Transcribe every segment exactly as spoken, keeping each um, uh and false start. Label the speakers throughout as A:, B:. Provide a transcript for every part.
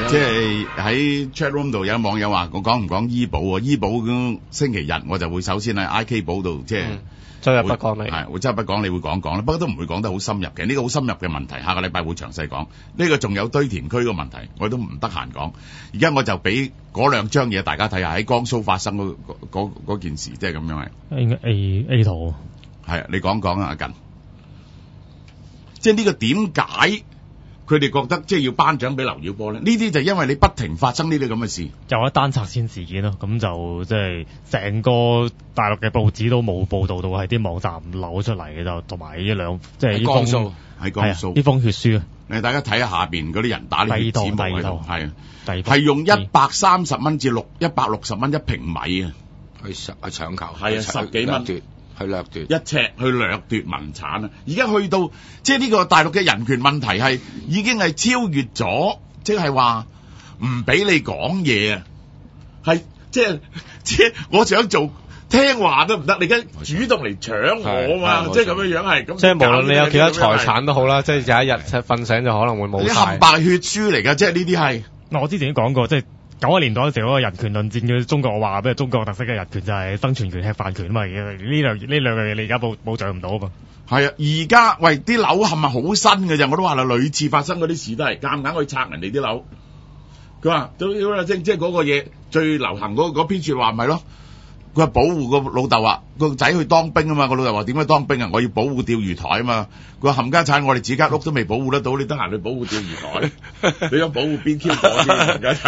A: 即係喺 chat room 度有網友話我講唔講醫保喎？醫保咁星期日我就會首先喺 I K 保度即係。
B: 周日不講你
A: 係，會周日不講，你會講講啦。不過都唔會講得好深入嘅，呢個好深入嘅問題，下個禮拜會詳細講。呢個仲有堆填區個問題，我都唔得閒講。而家我就俾嗰兩張嘢大家睇下，喺江蘇發生嗰嗰嗰件事，即係咁樣係。
B: 應該 A A 圖
A: 係啊，你講講啊，阿近。即係呢個點解佢哋覺得即係要頒獎俾劉曉波咧？呢啲就因為你不停發生呢啲咁嘅事，
B: 有一單拆遷事件咯，咁就即係成個大陸嘅報紙都冇報導到，係啲網站扭出嚟嘅就，同埋呢兩即係呢封
A: 喺江蘇
B: 呢封血書啊！
A: 你大家睇下下邊嗰啲人打呢啲字幕喺度，係啊，
B: 係
A: 用一百三十蚊至六一百六十蚊一平米啊，
C: 去去搶購，
A: 係啊，十幾蚊
C: 奪。去掠奪
A: 一尺去掠奪民產啊！而家去到即係呢個大陸嘅人權問題係已經係超越咗，即係話唔俾你講嘢啊！係即係即係我想做聽話都唔得，你而家主動嚟搶我啊嘛！即係咁樣樣係咁。
B: 即係無論你有幾多財產都好啦，即係有一日瞓醒就可能會冇晒。
A: 啲冚白血書嚟㗎，即係呢啲係。
B: 嗱，我之前都講過，即係。九十年代嗰時嗰個人權論戰嘅中國，我話咩？中國特色嘅人權就係生存權、吃飯權啊嘛！呢兩呢兩樣嘢你而家保保障唔到啊嘛。
A: 係啊，而家喂啲樓係咪好新嘅啫？我都話啦，屢次發生嗰啲事都係夾硬去拆人哋啲樓。佢話都即即係嗰個嘢最流行嗰嗰篇説話咪咯。佢話保護個老豆啊，個仔去當兵啊嘛。個老豆話點解當兵啊？我要保護釣魚台啊嘛。佢話冚家產，我哋自己間屋都未保護得到，你得閒去保護釣魚台？你想保護邊 Q 嗰啲冚家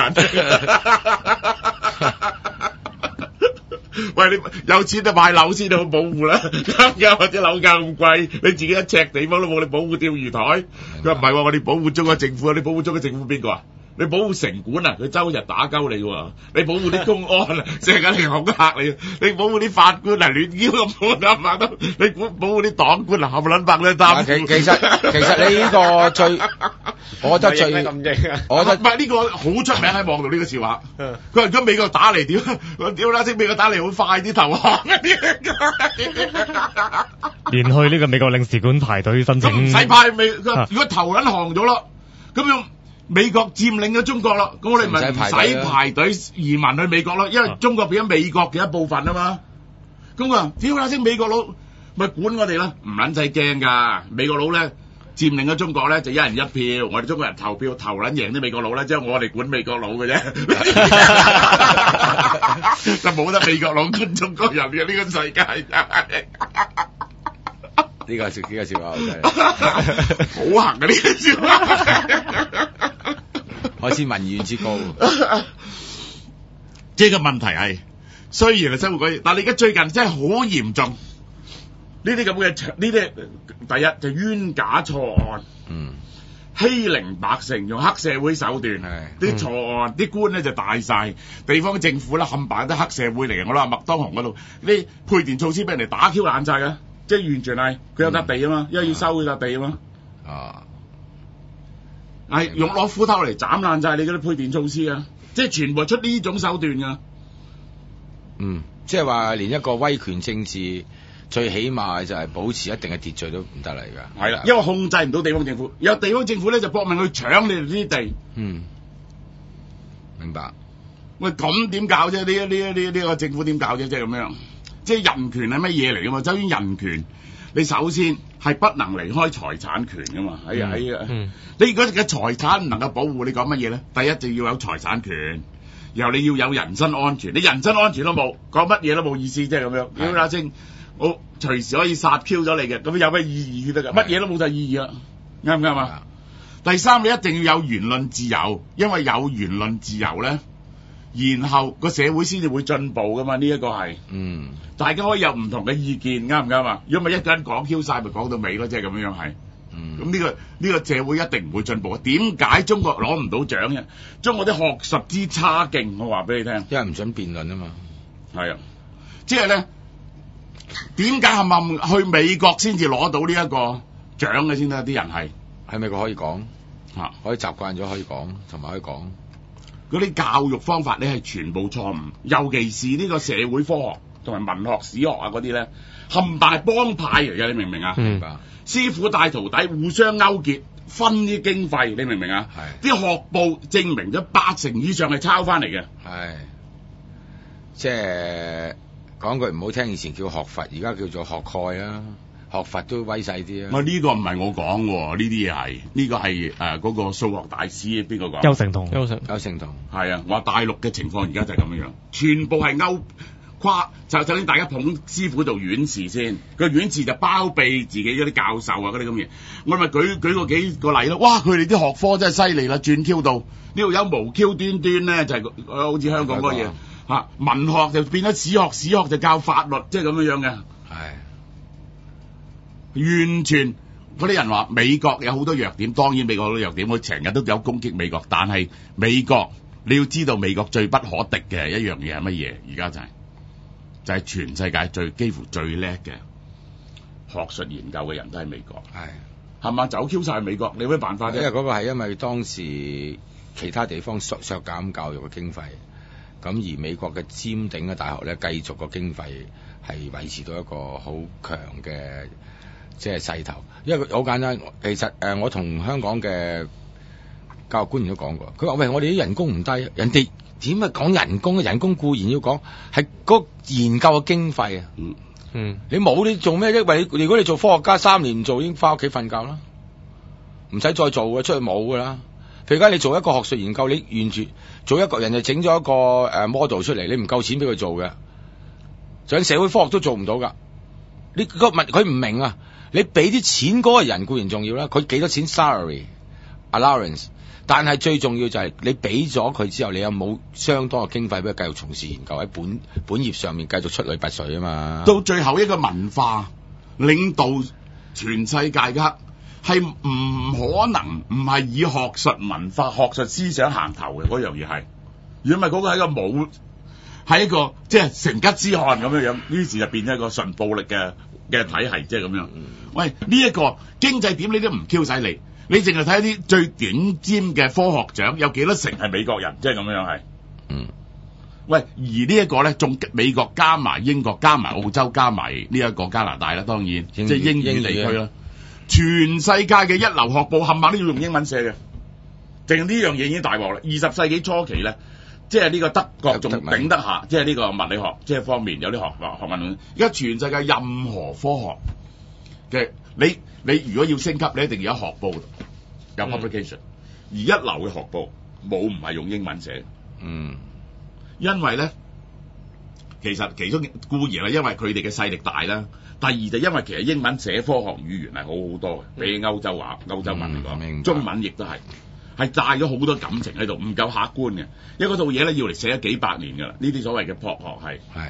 A: 產？喂，你有錢就買樓先好保護啦。而家或者樓價咁貴，你自己一尺地方都冇，你保護釣魚台？佢話唔係喎，我哋保護中國政府啊！你保護中國政府邊個啊？你保護城管啊，佢周日打鳩你喎；你保護啲公安啊，成日嚟恐嚇你；你保護啲法官啊，亂腰咁判啊嘛都；你保保護啲黨官啊，冚撚白咧擔。
C: 其其實其實你呢個最，我覺得最，我覺得
A: 唔係呢個好出名喺網度呢個笑話。佢話如果美國打嚟點？我屌啦！即美國打嚟好快啲投降。
B: 連去呢個美國領事館排隊申請。
A: 唔使派美，如果投撚降咗咯，咁樣。美國佔領咗中國咯，咁我哋咪唔使排隊移民去美國咯，因為中國變咗美國嘅一部分啊嘛。咁啊，屌啦，先美國佬咪管我哋啦，唔撚使驚噶。美國佬咧佔領咗中國咧就一人一票，我哋中國人投票投撚贏啲美國佬咧，即係我哋管美國佬嘅啫，就冇得美國佬管中國人嘅呢個世界。
C: 呢個笑呢個笑話真係
A: 好行啊！呢個笑話
C: 開始民怨之高。
A: 即係個問題係，雖然係生活嗰啲，但係你而家最近真係好嚴重。呢啲咁嘅呢啲，第一就冤假錯案，
C: 嗯，
A: 欺凌百姓，用黑社會手段，啲錯案，啲官咧就大晒，地方政府咧冚唪唥都黑社會嚟嘅。我都話麥當雄嗰度，啲配電措施俾人哋打 Q 爛晒嘅。即係完全係佢有笪地啊嘛，因為要收佢笪地啊嘛。
C: 啊，
A: 係用攞斧頭嚟斬爛晒你嗰啲配電措施啊！即係全部出呢種手段噶。
C: 嗯，即係話連一個威權政治最起碼就係保持一定嘅秩序都唔得嚟㗎。
A: 係啦，因為控制唔到地方政府，有地方政府咧就搏命去搶你哋啲地。
C: 嗯，明白。
A: 喂，咁點搞啫？呢呢呢呢個政府點搞啫？即係咁樣。即係人權係乜嘢嚟噶嘛？就算人權，你首先係不能離開財產權噶嘛？喺喺啊，你如果嘅財產唔能夠保護，你講乜嘢咧？第一就要有財產權，然後你要有人身安全。你人身安全都冇，講乜嘢都冇意思，即係咁樣。屌啦精，我隨時可以殺 Q 咗你嘅，咁有咩意義得㗎？乜嘢都冇晒意義啦，啱唔啱啊？第三，你一定要有言論自由，因為有言論自由咧。然後個社會先至會進步噶嘛？呢、這、一個係，嗯，大家可以有唔同嘅意見，啱唔啱啊？如果咪一個人講 Q 晒，咪講到尾咯，即係咁樣樣係。嗯，咁呢、這個呢、這個社會一定唔會進步。點解中國攞唔到獎嘅？中國啲學術之差勁，我話俾你聽。
C: 因為唔准辯論啊嘛。係啊，
A: 即係咧，點解係咪去美國先至攞到呢一個獎嘅先得？啲人係
C: 喺美國可以講
A: 嚇，
C: 啊、可以習慣咗可以講，同埋可以講。
A: 嗰啲教育方法咧係全部錯誤，尤其是呢個社會科學同埋文學史學啊嗰啲咧，冚唪唥係幫派嚟嘅，你明唔明啊？
C: 明白。
A: 師傅帶徒弟互相勾結， 分啲經費，你明唔明啊？
C: 係
A: 啲學報證明咗八成以上係抄翻嚟嘅。
C: 係，即係講句唔好聽，以前叫學佛，而家叫做學概啦。學佛都威勢啲啊！
A: 我呢個唔係我講喎，呢啲嘢係呢個係誒嗰個數學大師邊個講？
B: 邱成同，
C: 邱成邱成同
A: 係啊！話大陸嘅情況而家就係咁樣樣，全部係勾跨就首先大家捧師傅做院士先，個院士就包庇自己嗰啲教授啊嗰啲咁嘢。我咪舉舉個幾個例咯。哇！佢哋啲學科真係犀利啦，轉 Q 到呢度有無 Q 端端咧，就係、是、好似香港嗰嘢嚇文學就變咗史學，史學就教法律，即係咁樣樣嘅。
C: 係。
A: 完全嗰啲人話美國有好多弱點，當然美國好多弱點，我成日都有攻擊美國，但係美國你要知道美國最不可敵嘅一樣嘢係乜嘢？而家就係、是、就係、是、全世界最幾乎最叻嘅學術研究嘅人都喺美國，係係嘛？走 Q 晒美國，你有咩辦法啫？
C: 因為嗰個係因為當時其他地方削削減教育嘅經費，咁而美國嘅尖頂嘅大學咧，繼續個經費係維持到一個好強嘅。即係勢頭，因為好簡單。其實誒、呃，我同香港嘅教育官員都講過，佢話：喂，我哋啲人工唔低，人哋點解講人工啊？人工固然要講，係嗰研究嘅經費啊。嗯嗯，你冇你做咩啫？喂，如果你做科學家三年唔做，已經翻屋企瞓覺啦，唔使再做嘅，出去冇噶啦。譬如而家你做一個學術研究，你完全做一個人就整咗一個誒 model 出嚟，你唔夠錢俾佢做嘅，就算社會科學都做唔到噶。你個問佢唔明啊！你俾啲錢嗰個人固然重要啦，佢幾多錢 salary allowance， 但係最重要就係你俾咗佢之後，你有冇相當嘅經費俾佢繼續從事研究喺本本業上面繼續出類拔萃啊嘛？
A: 到最後一個文化領導全世界嘅係唔可能唔係以學術文化、學術思想行頭嘅嗰樣嘢係，如果唔係嗰個係一個冇係一個即係成吉思汗咁樣樣，於是就變咗一個純暴力嘅嘅體系，即係咁樣。喂，呢、這、一個經濟點你都唔 Q 晒你，你淨係睇一啲最頂尖嘅科學獎有幾多成係美國人，即係咁樣係。嗯。喂，而呢一個咧，仲美國加埋英國加埋澳洲加埋呢一個加拿大啦，當然
C: 英
A: 即係英語地區啦。全世界嘅一流學報冚唪唥都要用英文寫嘅，淨呢樣嘢已經大鑊啦。二十世紀初期咧。即係呢個德國仲頂得下，即係呢個物理學即係方面有啲學學問。而家全世界任何科學嘅你你如果要升級，你一定要有學報，有 publication、嗯。而一流嘅學報冇唔係用英文寫。嗯，因為咧，其實其中固然係因為佢哋嘅勢力大啦。第二就因為其實英文寫科學語言係好好多嘅，比歐洲話歐洲文嚟講，
C: 嗯、
A: 中文亦都係。係帶咗好多感情喺度，唔夠客觀嘅。因為嗰套嘢咧要嚟寫咗幾百年㗎啦，呢啲所謂嘅博學係係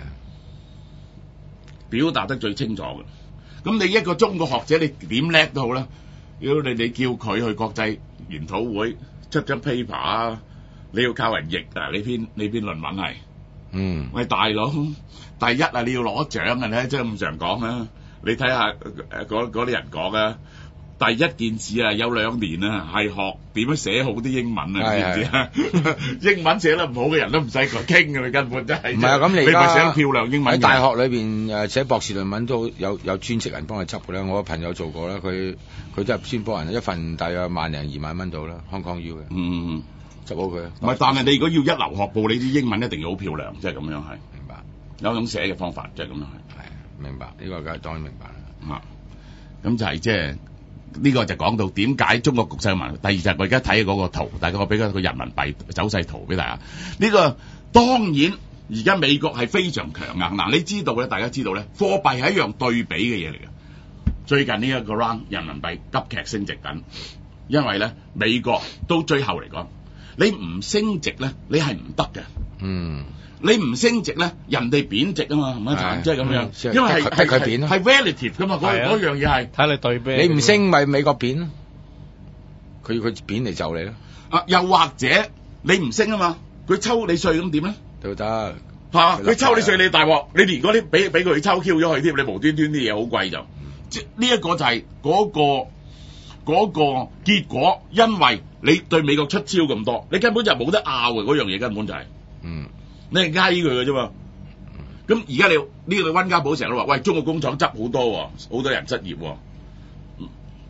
A: 表達得最清楚嘅。咁你一個中國學者，你點叻都好啦。如果你你叫佢去國際研討會出張 paper 啊，你要靠人譯啊，你篇你篇論文係嗯，喂大佬，第一啊你要攞獎嘅咧，即係咁常講啊。你睇下誒嗰嗰啲人講啊。第一件事啊，有兩年啊，係學點樣寫好啲英文啊，知唔知啊？英文寫得唔好嘅人都唔使佢傾嘅，根本真係。唔係啊，咁你而家寫得漂亮英文喺
C: 大學裏邊誒寫博士論文都有有專職人幫佢執嘅咧。我個朋友做過啦，佢佢都係專幫人一份大約萬零二萬蚊到啦，Hong Kong U 嘅。嗯，執好佢。唔係，
A: 但係你如果要一流學報，你啲英文一定要好漂亮，即係咁樣係。明白。有一種寫嘅方法，即係咁樣係。
C: 係，明白。呢個梗係當然明白啦。
A: 啊，咁就係即係。呢個就講到點解中國局勢問題。第二就係我而家睇嗰個圖，大家我俾個人民幣走勢圖俾大家。呢、這個當然而家美國係非常強硬。嗱，你知道咧，大家知道咧，貨幣係一樣對比嘅嘢嚟嘅。最近呢一個 round 人民幣急劇升值緊，因為咧美國到最後嚟講，你唔升值咧，你係唔得嘅。嗯。你唔升值咧，人哋貶值啊嘛，係咪？即係咁樣，因為係係佢貶咯，係 relative 噶嘛，嗰嗰樣嘢係
B: 睇你對比。
C: 你唔升咪美國貶咯，佢佢貶嚟就你咯。
A: 啊，又或者你唔升啊嘛，佢抽你稅咁點咧？
C: 都得，
A: 係嘛？佢抽你稅你大鑊，你連嗰啲俾俾佢抽 Q 咗佢添，你無端端啲嘢好貴就，即係呢一個就係嗰個嗰個結果，因為你對美國出超咁多，你根本就冇得拗嘅嗰樣嘢，根本就係嗯。你係呃佢嘅啫嘛，咁而家你呢個溫家寶成日都話，喂，中國工廠執好多，好多人失業，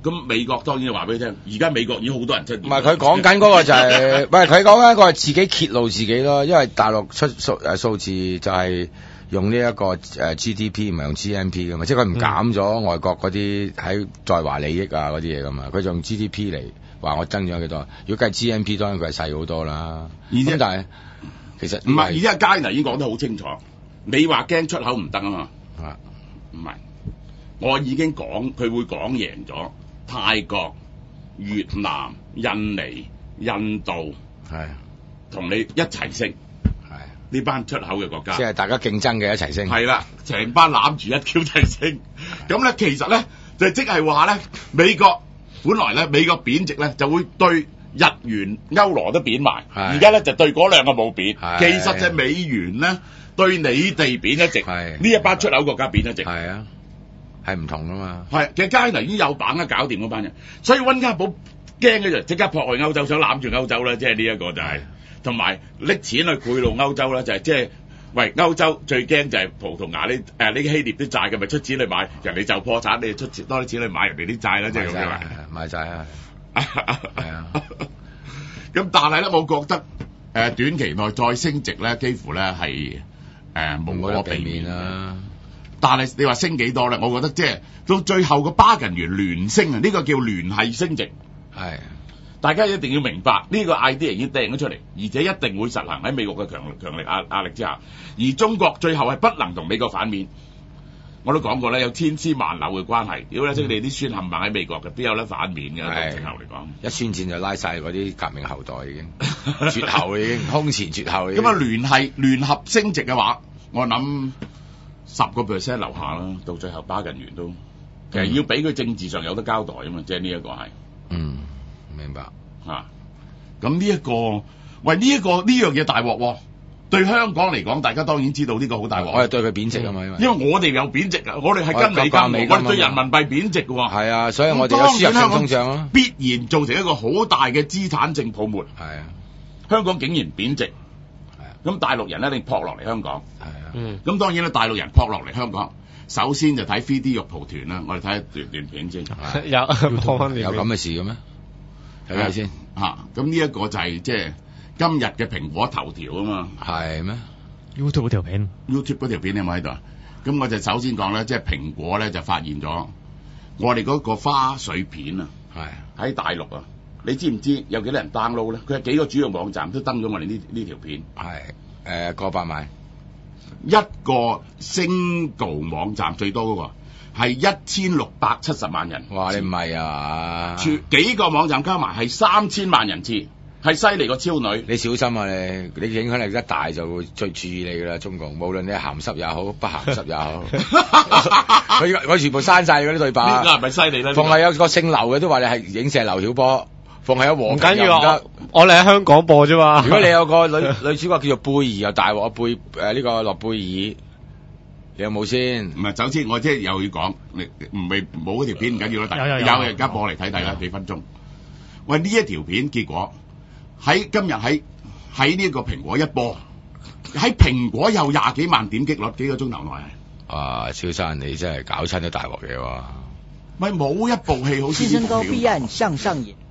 A: 咁美國當然話俾你聽，而家美國已經好多人出現。
C: 唔係佢講緊嗰個就係、是，唔係佢講緊個係自己揭露自己咯，因為大陸出數誒數字就係用呢一個誒 G D P 唔係用 G N P 噶嘛，即係佢唔減咗外國嗰啲喺在華利益啊嗰啲嘢噶嘛，佢就用 G D P 嚟話我增長幾多，如果計 G N P 當然佢係細好多啦。而且但係其實
A: 唔係，而家佳妮已經講得好清楚，你話驚出口唔得啊嘛，
C: 啊
A: 唔係，我已經講佢會講贏咗。泰國、越南、印尼、印度
C: 係
A: 同你一齊升，
C: 係
A: 呢班出口嘅國家，
C: 即係大家競爭嘅一齊升，
A: 係啦，成班攬住一 Q 齊升。咁咧其實咧就即係話咧，美國本來咧美國貶值咧就會對日元、歐羅都貶埋，而家咧就對嗰兩個冇貶，其實就美元咧對你哋貶一值，呢一班出口國家貶一值，
C: 係啊。係唔同噶嘛？
A: 係，其實佳妮已經有把握搞掂嗰班人，所以溫家寶驚嘅就即刻撲去歐洲，想攬住歐洲啦，即係呢一個就係、是，同埋拎錢去賄賂歐洲啦，就係即係，喂，歐洲最驚就係葡萄牙呢誒呢希臘啲債嘅，咪出錢去買，人哋就破產，你就出多啲錢去買人哋啲債啦，即係咁樣。
C: 買債啊！係啊。
A: 咁但係咧，我覺得誒、呃、短期內再升值咧，幾乎咧係誒無可避免啦。但係你話升幾多咧？我覺得即係到最後個 bargain 完聯升啊！呢個叫聯繫升值。係，大家一定要明白呢個 idea 已經掟咗出嚟，而且一定會實行喺美國嘅強強力壓壓力之下。而中國最後係不能同美國反面。我都講過咧，有千絲萬縷嘅關係。如果咧即係你啲孫冚唪唥喺美國嘅，邊有得反面嘅？到最後嚟講，
C: 一宣戰就拉晒嗰啲革命後代已經絕後已經空前絕後。
A: 咁啊聯繫聯合升值嘅話，我諗。十個 percent 樓下啦，到最後巴近完都，其實要俾佢政治上有得交代啊嘛，即係呢一個係，
C: 嗯，明白
A: 嚇。咁呢一個，喂呢一、這個呢樣嘢大鑊喎，對香港嚟講，大家當然知道呢個好大鑊。
C: 我係對佢貶值啊嘛，因為
A: 因為我哋有貶值啊，我哋係跟美金，我哋對人民幣貶值嘅喎。
C: 係啊，所以我哋有輸入性通脹咯，
A: 必然造成一個好大嘅資產性泡沫。
C: 係啊，
A: 香港竟然貶值。咁大陸人一定撲落嚟香港，係啊，咁、嗯、當然啦，大陸人撲落嚟香港，首先就睇 three D 肉蒲團啦，我哋睇一段段片先，
C: 有有咁嘅事嘅咩？睇睇先
A: 嚇，咁呢一個就係即係今日嘅蘋果頭條啊嘛，
C: 係咩
B: ？YouTube 嗰條片
A: ，YouTube 嗰條片你有冇喺度啊？咁我就首先講咧，即係蘋果咧就發現咗我哋嗰個花絮片啊，係喺大陸啊。你知唔知有幾多人 download 咧？佢係幾個主要網站都登咗我哋呢呢條片。
C: 係誒過百萬，
A: 一個 single 網站最多嗰個係一千六百七十萬人。
C: 哇！你唔係啊？
A: 全幾個網站加埋係三千萬人次，係犀利過超女。
C: 你小心啊你！你影響力一大就會最注意你噶啦，中共無論你鹹濕也好，不鹹濕也好，佢佢全部刪晒嗰啲對白。
A: 呢個係咪犀利咧？
C: 逢係有個姓劉嘅都話你係影射劉曉波。逢係有黃，唔
B: 緊要啊！我哋喺香港播啫嘛。
C: 如果你有個女女主角叫做貝兒，又大鑊貝誒呢個諾貝爾，你有冇先？
A: 唔係，首先我即係又要講，你唔係冇嗰條片唔緊要啦，有有有，而家播嚟睇大家幾分鐘。喂，呢一條片結果喺今日喺喺呢個蘋果一播，喺蘋果有廿幾萬點擊率，幾個鐘頭內係。
C: 啊，超生你真係搞親啲大鑊嘢喎！
A: 咪冇一部戲好似呢部
D: 高必案上上演。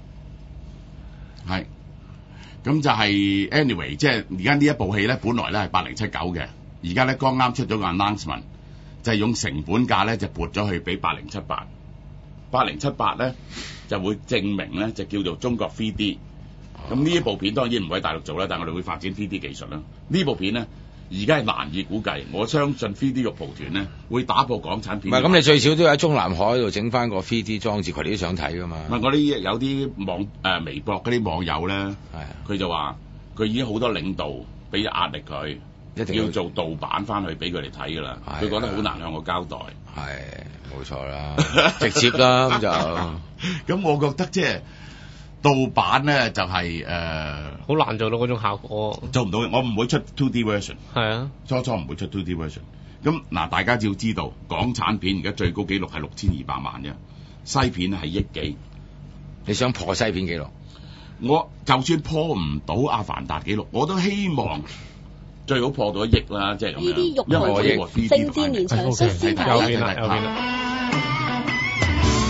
A: 係，咁就係 anyway，即係而家呢一部戲咧，本來咧係八零七九嘅，而家咧剛啱出咗個 announcement，就係用成本價咧就撥咗去俾八零七八，八零七八咧就會證明咧就叫做中國 three D，咁呢一部片當然唔會喺大陸做啦，但係我哋會發展 three D 技術啦。呢部片咧而家係難以估計，我相信 three D 肉蒲團咧會打破港產片。
C: 唔係，咁你最少都喺中南海度整翻個 three D 裝置，佢哋都想睇噶嘛。
A: 唔係，我啲有啲網誒、呃、微博嗰啲網友咧，佢就話佢已經好多領導俾壓力佢，一定要，要做盜版翻去俾佢哋睇噶啦。佢覺得好難向我交代。
C: 係冇錯啦，直接啦咁就。
A: 咁我覺得即係盜版咧就係誒
E: 好難做到嗰種效果，
A: 做唔到。我唔會出 two D version。
E: 係啊，
A: 初初唔會出 two D version。咁嗱，大家要知道港產片而家最高紀錄係六千二百萬啫，西片係億幾。
C: 你想破西片紀錄？
A: 我就算破唔到阿凡達紀錄，我都希望最好破到一億啦，即係咁樣。因為我億
F: 聖戰連場率先睇。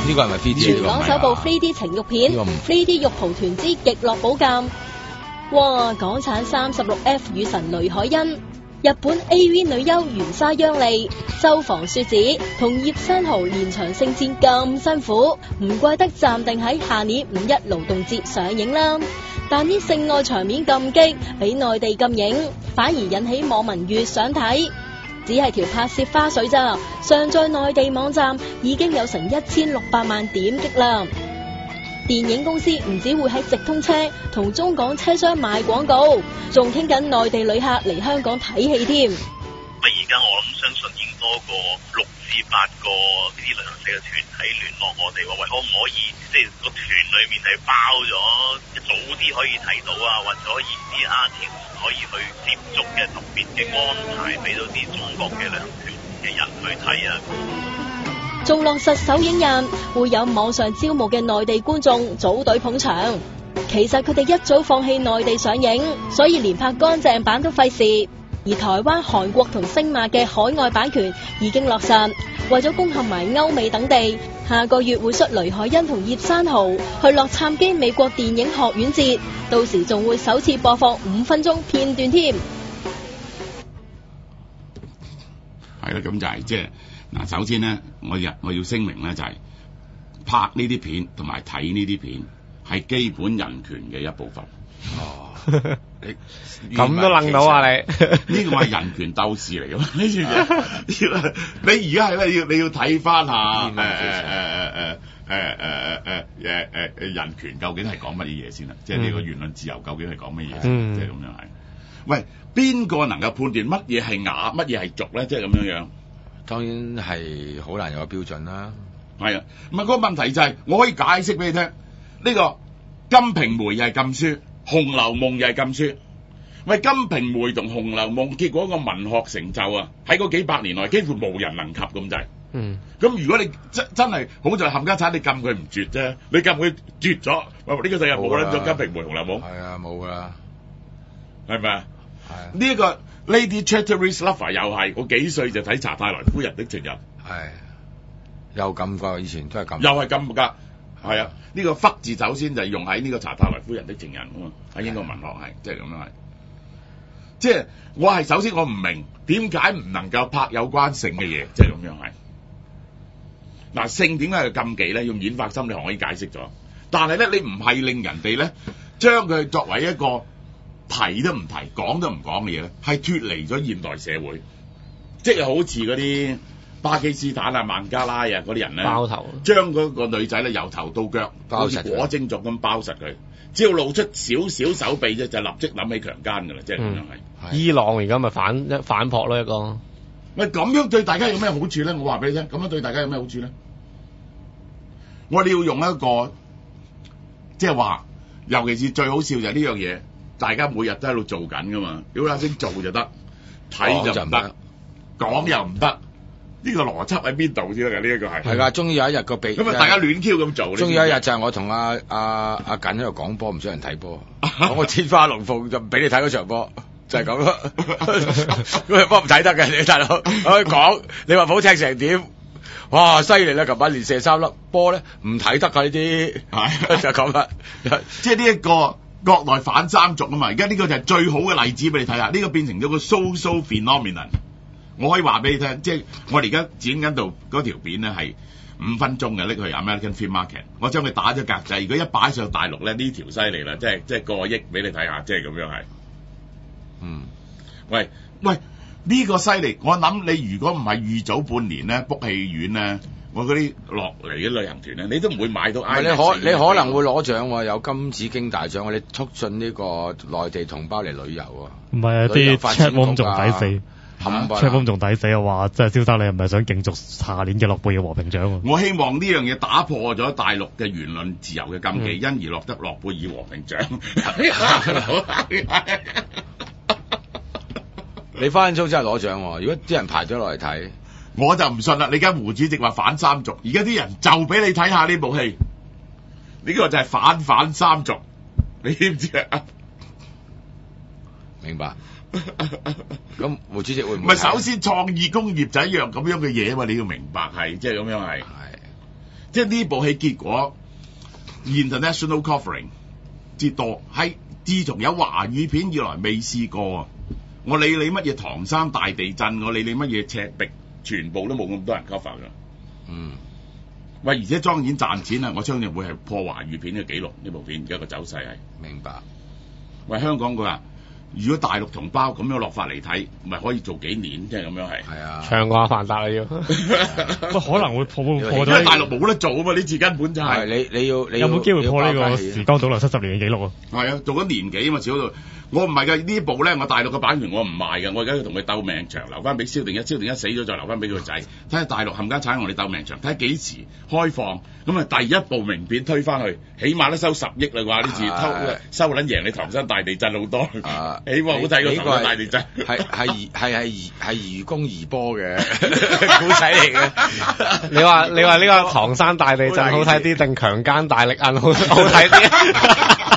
C: 呢個係咪 three D？
D: 全港首部 three D 情慾片
C: 呢個唔
D: three D 玉蒲團之極樂寶鑑。哇！港產三十六 F 女神雷海欣，日本 A V 女優原沙央莉、周防雪子同葉山豪連場聖戰咁辛苦，唔怪得暫定喺下年五一勞動節上映啦。但啲性愛場面咁激，比內地禁影，反而引起網民越想睇。只係條拍攝花絮咋，上載內地網站已經有成一千六百萬點擊啦。電影公司唔止會喺直通車同中港車廂賣廣告，仲傾緊內地旅客嚟香港睇戲添。
F: 咁而家我諗相信已經多過六至八個呢啲旅行社嘅團體聯絡我哋話，喂，可唔可以即係個團裏面係包咗早啲可以睇到啊，或者可以啲 artist 可以去接觸嘅特別嘅安排，俾到啲中國嘅旅行團嘅人去睇啊。
D: 仲落實首映日會有網上招募嘅內地觀眾組隊捧場。其實佢哋一早放棄內地上映，所以連拍乾淨版都費事。而台灣、韓國同星馬嘅海外版權已經落實，為咗攻陷埋歐美等地，下個月會率雷海欣同葉山豪去洛杉磯美國電影學院節，到時仲會首次播放五分鐘片段添。
A: 係啦，咁就係即係嗱，首先咧，我日我要聲明咧，就係、是、拍呢啲片同埋睇呢啲片係基本人權嘅一部分。
C: 哦，你
E: 咁都楞到啊你？
A: 呢個係人權鬥士嚟㗎嘛？呢啲嘢，你而家係咧要你要睇翻下誒誒誒誒誒誒誒誒誒誒人權究竟係講乜嘢先啦？即係呢個言論自由究竟係講乜嘢？
E: 嗯，
A: 即係咁樣係。喂，邊個能夠判斷乜嘢係雅，乜嘢係俗咧？即係咁樣樣。
C: 當然係好難有個標準啦。
A: 係啊，唔係嗰個問題就係、是、我可以解釋俾你聽，呢、這個《金瓶梅》又係禁書，《紅樓夢》又係禁書。喂，《金瓶梅》同《紅樓夢》結果個文學成就啊，喺嗰幾百年來幾乎無人能及咁滯。
E: 嗯。咁
A: 如果你真真係好在冚家產，你禁佢唔絕啫，你禁佢絕咗，喂，呢、這個世界冇撚咗《金瓶梅》《紅樓夢》。係
C: 啊，冇㗎啦，
A: 係咪啊？
C: 係啊。
A: 呢一個 Lady Chatterley's Lover 又係，我幾歲就睇查泰萊夫人的情人。
C: 係。又禁㗎，以前都係禁。
A: 又係禁㗎。係啊，呢、這個忽字首先就係用喺呢個查泰萊夫人的情人啊嘛，喺英國文學係，即係咁樣係。即係我係首先我唔明點解唔能夠拍有關性嘅嘢，即係咁樣係。嗱，性點解係禁忌咧？用演化心理學可以解釋咗，但係咧你唔係令人哋咧將佢作為一個提都唔提、講都唔講嘅嘢咧，係脫離咗現代社會，即係好似嗰啲巴基斯坦啊、孟加拉啊嗰啲人咧，
E: 包頭
A: 將嗰個女仔咧由頭到腳好似裹精狀咁包實佢。只要露出少少手臂啫，就立即諗起強姦㗎啦，即係咁樣係。
E: 伊朗而家咪反一反撲咯一個。
A: 喂，咁樣對大家有咩好處咧？我話俾你聽，咁樣對大家有咩好處咧？我哋要用一個，即係話，尤其是最好笑就係呢樣嘢，大家每日都喺度做緊㗎嘛。屌啦，先做就得，睇就唔得，講又唔得。呢個邏輯喺邊度先得㗎？呢一個係係
C: 㗎，終於有一日個鼻
A: 咁啊！大家亂 Q 咁做，
C: 終於有一日就係我同阿阿阿瑾喺度講波，唔想人睇波，我天花龍鳳就唔俾你睇嗰場波，就係咁咯。嗰場波唔睇得嘅，你大佬可以講，你話唔好踢成點？哇！犀利啦！琴晚連射三粒波咧，唔睇得㗎呢啲，係就咁啦。
A: 即係呢一個國內反三族啊嘛！而家呢個就係最好嘅例子俾你睇下，呢、這個變成咗個 social phenomenon。我可以話俾你聽，即係我哋而家剪緊度嗰條片咧係五分鐘嘅，拎去 American Film Market，我將佢打咗格仔。如果一擺上大陸咧，呢條犀利啦，即係即係過億俾你睇下，即係咁樣係。嗯，喂喂，呢、這個犀利！我諗你如果唔係預早半年咧 book 戲院咧，我嗰啲落嚟嘅旅行團咧，你都唔會買到。
C: 你可你可能會攞獎喎，有金紫荊大獎，我哋促進呢個內地同胞嚟旅遊喎。
B: 唔係啊，啲 chatroom 仲抵死。checkroom 仲抵死啊！話即係蕭生，你係咪想競逐下年嘅諾貝爾和平獎啊？
A: 我希望呢樣嘢打破咗大陸嘅言論自由嘅禁忌，嗯、因而獲得諾貝爾和平獎。
C: 你翻租真係攞獎喎！如果啲人排咗落嚟睇，
A: 我就唔信啦！你而家胡主席話反三族，而家啲人就俾你睇下呢部戲，呢、呢個就係反反三族，你知唔知啊？
C: 明白。咁胡主席會唔會？
A: 唔係首先創意工業就一樣咁樣嘅嘢嘛，你要明白係即係咁樣係。係即係呢部戲結果 international covering 之多，係自從有華語片以來未試過啊！我理你乜嘢唐山大地震，我理你乜嘢赤壁，全部都冇咁多人 cover 㗎。
C: 嗯。
A: 喂，而且當然賺錢啊！我相信會係破華語片嘅紀錄，呢部片而家個走勢係。
C: 明白。
A: 喂，香港佢話，如果大陸同胞咁樣落法嚟睇，咪可以做幾年，即係咁樣係。
C: 係啊。
E: 長過阿凡達啦要。
B: 不可能會破破
A: 因
B: 咗
A: 為大陸冇得做啊嘛，呢次根本就係、
C: 係你你要你
B: 有冇機會破呢個
C: 時
B: 時光倒流七十年嘅紀錄啊？
A: 係啊，做咗年幾啊嘛，少到我唔係㗎，呢部咧我大陸嘅版權我唔賣㗎，我而家要同佢鬥命長，留翻俾蕭定一，蕭定一死咗再留翻俾佢個仔，睇下大陸冚家產同你鬥命長，睇下幾時開放，咁啊第一部名片推翻去，起碼都收十億啦啩，呢次偷收撚贏你唐山大地震好多，
C: 啊，
A: 起碼好睇過唐山大地震，
C: 係係係係係係愚公移波嘅古仔嚟嘅。
E: 你話你話呢個唐山大地震好睇啲定強姦大力摁好好睇啲？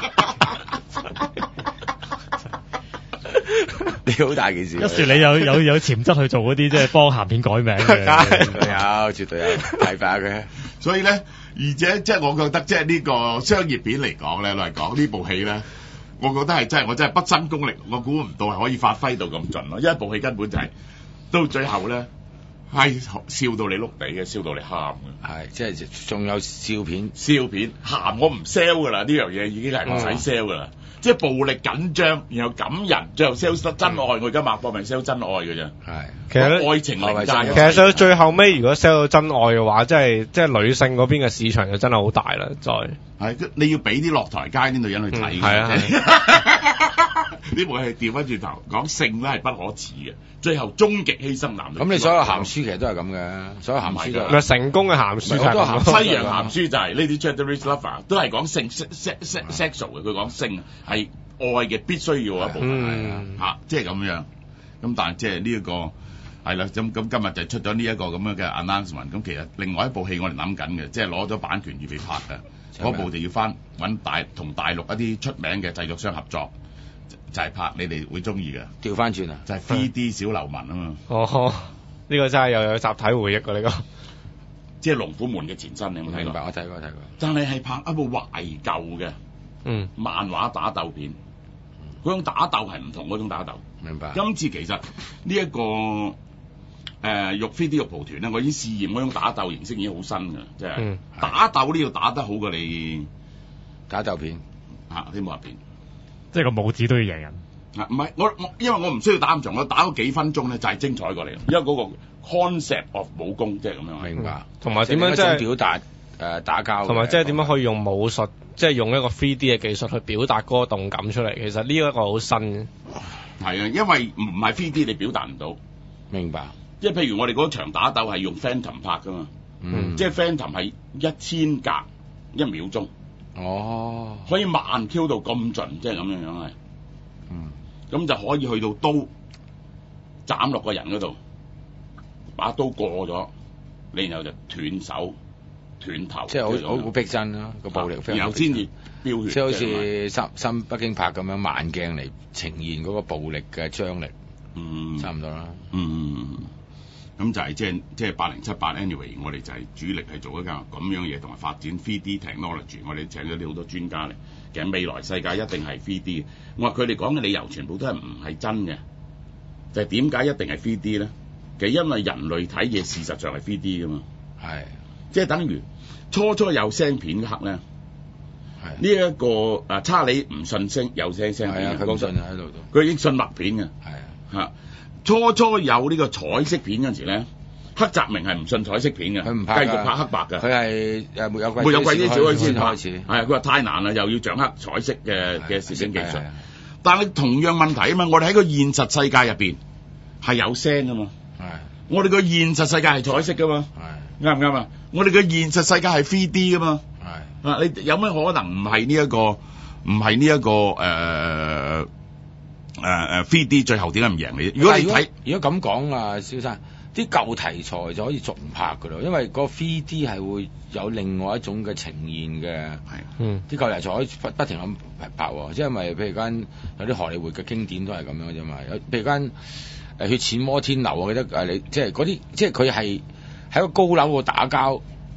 C: 你好大件事，
B: 一時你有有有潛質去做嗰啲即係幫鹹片改名嘅，
C: 有絕對有睇法嘅。
A: 所以咧，而且即係我覺得即係呢個商業片嚟講咧，嚟講呢部戲咧，我覺得係真係我真係畢生功力，我估唔到係可以發揮到咁盡咯。因為部戲根本就係、是、到最後咧係笑到你碌地嘅，笑到你喊嘅。
C: 係即係仲有笑片，
A: 笑片喊我唔 sell 噶啦，呢樣嘢已經係唔使 sell 噶啦。即係暴力緊張，然後感人，最後 sell 真愛。我而家麥博明 sell 真愛嘅啫。
C: 係，
E: 其實
A: 愛情凌駕。
E: 其實到最後尾，如果 sell 到真愛嘅話，即係即係女性嗰邊嘅市場就真係好大啦。再
A: 係你要俾啲落台階啲女人去睇。係啊。呢部戲調翻轉頭講性咧係不可恥嘅，最後終極犧牲男女。
C: 咁你所有鹹書其實都係咁嘅，所有鹹書都
E: 咪成功嘅鹹書
C: 好多鹹
A: 西洋鹹書就係 Lady Chatteris Lover 都係講性 sex sexual 嘅，佢講性係愛嘅必須要嘅一部分係嚇，即係咁樣。咁但係即係呢一個係啦，咁咁今日就出咗呢一個咁樣嘅 announcement。咁其實另外一部戲我哋諗緊嘅，即係攞咗版權預備拍嘅嗰部就要翻揾大同大陸一啲出名嘅製作商合作。就係拍你哋會中意嘅，
C: 調翻轉啊！
A: 就係 three D 小流氓啊嘛。
E: 哦，呢個真係又有集體回憶㗎呢個，
A: 即係龍虎門嘅前身，你有冇睇過？
C: 明白，我睇過睇過。
A: 但係係拍一部懷舊嘅，
E: 嗯，
A: 漫畫打鬥片，嗰種打鬥係唔同嗰種打鬥。
C: 明白。
A: 今次其實呢、這、一個誒、呃、玉 three D 玉蒲團咧，我已經試驗嗰種打鬥形式已經好新㗎，即係、嗯、打鬥呢度打得好過你
C: 打鬥片
A: 嚇啲武俠片。
B: 即係個武指都要贏人。
A: 啊，唔係我我，因為我唔需要打咁長，我打嗰幾分鐘咧就係精彩過嚟。因為嗰個 concept of 武功即係咁樣。
C: 明白。
E: 同埋點樣即係
C: 表達誒、呃、打交。同埋
E: 即係點樣可以用武術，即係用一個 three D 嘅技術去表達嗰個動感出嚟。其實呢一個好新嘅。
A: 係啊，因為唔係 three D 你表達唔到。
C: 明白。
A: 即係譬如我哋嗰場打鬥係用 Phantom 拍㗎嘛。嗯。即係 Phantom 係一千格一秒鐘。
C: 哦，
A: 可以慢 Q 到咁盡，即係咁樣樣係，
C: 嗯，
A: 咁就可以去到刀斬落個人嗰度，把刀過咗，你然後就斷手斷頭，
C: 即係好好好逼真啦個暴力，
A: 然後先至飆血，
C: 即係好似新新北京拍咁樣慢鏡嚟呈現嗰個暴力嘅張力，
A: 嗯，
C: 差唔多啦，
A: 嗯。咁就係即係即係八零七八 anyway，我哋就係主力係做一間咁樣嘢，同埋發展 three D technology。我哋請咗啲好多專家嚟，其實未來世界一定係 three D。我話佢哋講嘅理由全部都係唔係真嘅，就係點解一定係 three D 咧？其實因為人類睇嘢事實上係 three D 噶嘛，係即係等於初初有聲片嗰刻咧，呢一、這個誒查理唔信聲有聲聲片，
C: 佢唔信喺度，
A: 佢已經信默片嘅，係啊嚇。初初有呢個彩色片嗰陣時咧，黑澤明係唔信彩色片嘅，佢唔拍，繼續拍黑白嘅。佢係誒沒有貴沒有貴啲小開先開始，係啊，佢話太難啦，又要掌握彩色嘅嘅攝影技術。但係同樣問題啊嘛，我哋喺個現實世界入邊係有聲噶嘛，係我哋個現實世界係彩色噶嘛，係啱唔啱啊？我哋嘅現實世界係 three D 噶嘛，係啊，你有咩可能唔係呢一個唔係呢一個誒？呃誒誒 three D 最後點解唔贏你？如果你睇，
C: 如果咁講啊，蕭生，啲舊題材就可以重拍噶咯，因為個 three D 係會有另外一種嘅呈現嘅，係，嗯，啲舊題材可以不不停咁拍喎，即係咪譬如間有啲荷里活嘅經典都係咁樣啫嘛，有譬如間誒血濺摩天樓，我記得誒你即係嗰啲，即係佢係喺個高樓度打交。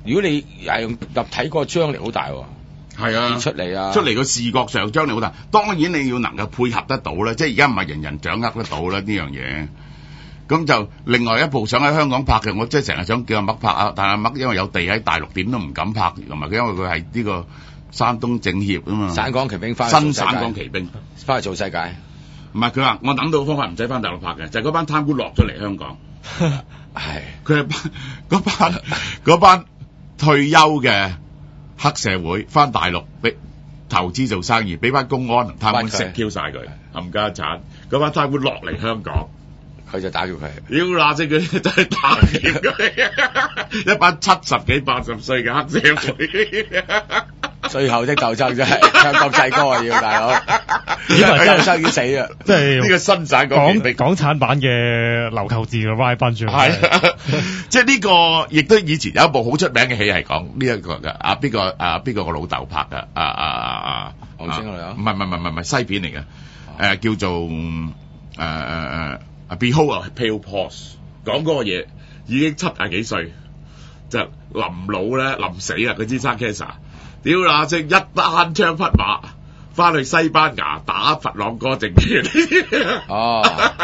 C: 如果你係用立體個張力好大喎。
A: 係啊，
C: 出嚟啊，
A: 出嚟個視覺上張力好大。當然你要能夠配合得到啦，即係而家唔係人人掌握得到啦呢樣嘢。咁就另外一部想喺香港拍嘅，我即係成日想叫阿麥拍啊，但係阿麥因為有地喺大陸，點都唔敢拍，同埋佢因為佢係呢個山東政協啊嘛。
C: 省港旗兵翻
A: 新省港旗兵
C: 翻去做世界。
A: 唔係佢話我諗到個方法唔使翻大陸拍嘅，就係、是、嗰班貪官落咗嚟香港。
C: 係
A: 佢係嗰班嗰班退休嘅黑社會翻大陸俾投資做生意，俾班公安貪官食 Q 晒佢，冚家產。嗰班貪官落嚟香港，
C: 佢就打叫佢。
A: 妖嗱，即佢真係打劫佢，一班七十幾八十歲嘅黑社會。
C: 最後的鬥爭真係唱國際歌啊！要大佬，因為真係生要死啊！
B: 即係
A: 呢個新省
B: 港港產版嘅流寇字嘅 Ride Bunch
A: 係，即係呢個亦都以前有一部好出名嘅戲係講呢一個嘅啊邊個啊邊個個老豆拍嘅啊啊啊啊
C: 王晶啊，
A: 唔係唔係唔係唔係西片嚟嘅，誒叫做誒誒誒啊 Behold a Pale Horse，講嗰個嘢已經七廿幾歲，就臨老咧臨死啊，佢知生 cancer。屌啦！即一單槍匹馬翻去西班牙打佛朗哥政權。
C: 哦，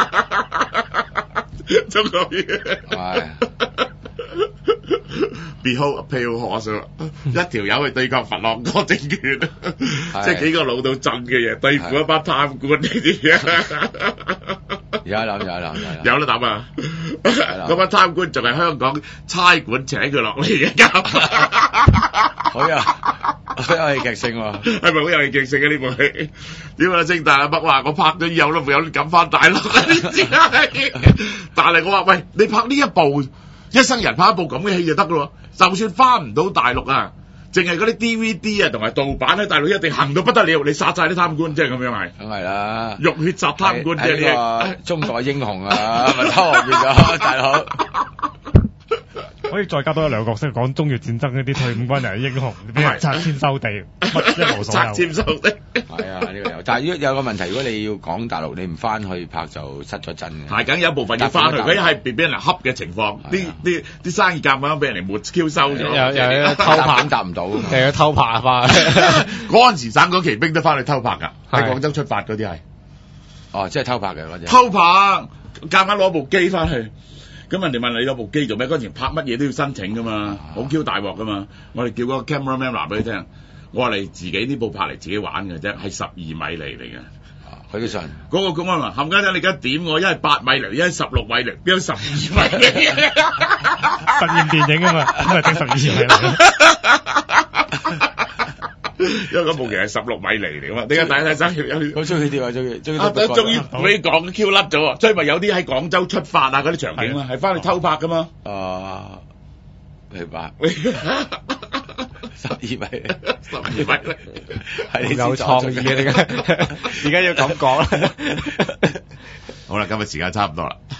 A: 中國嘢。
C: 係。
A: Behold a Pale Horse，一條友去對抗佛朗哥政權，即係幾個老到震嘅嘢對付一班貪官呢啲嘢。
C: 有得諗，有得諗，
A: 有得諗啊！嗰班貪官仲係香港差館請佢落嚟嘅，
C: 好有好有戲劇性喎，
A: 係咪好有戲劇性啊？呢部戲點啊？正大阿北話我拍咗以後都冇有敢翻大陸啊！你知但係我話喂，你拍呢一部一生人拍一部咁嘅戲就得噶咯，就算翻唔到大陸啊，淨係嗰啲 D V D 啊同埋盜版喺大陸一定行到不得了，你殺晒啲貪官，即係咁樣係。
C: 梗係啦，
A: 浴血殺貪官啫
C: 呢個中國英雄啊，咪偷學變咗大佬。
B: 可以再加多一兩個角色講中越戰爭嗰啲退伍軍人英雄，俾人拆遷收地，乜一無所有。
A: 拆遷收地。
C: 係啊，呢個有。但係如果有個問題，如果你要講大陸，你唔翻去拍就失咗真嘅。
A: 係梗有一部分要翻去，佢係俾俾人嚟恰嘅情況，啲啲啲生意夾硬俾人嚟沒 Q 收咗，
E: 又又偷拍
C: 搭唔到，
E: 又要偷拍翻。
A: 嗰陣時省港旗兵都翻去偷拍㗎，喺廣州出發嗰啲係。
C: 哦，即係偷拍嘅嗰隻。
A: 偷拍，夾硬攞部機翻去。咁人哋問你攞部機做咩？嗰陣時拍乜嘢都要申請噶嘛，好 Q 大鑊噶嘛。我哋叫嗰個 cameraman 話俾你聽，我話你自己呢部拍嚟自己玩嘅啫，係十二米釐嚟嘅。
C: 佢都信。嗰
A: 個公安話：冚家鏟，你而家點我？一係八米釐，一係十六米釐，邊有十二米釐？
B: 實驗電影啊嘛，咁咪整十二米釐。
A: 因為嗰部其實係十六米釐嚟㗎嘛，點解大家睇生有啲
C: 好中意啲啊？中意中意
A: 啊！終於同你講 Q 甩咗喎，所以咪有啲喺廣州出發啊嗰啲場景啊，係翻去偷拍㗎嘛。
C: 啊，明白。十二米，
A: 十二米釐，
E: 係你有創意嘅，點解點解要咁講咧？
A: 好啦，今日時間差唔多啦。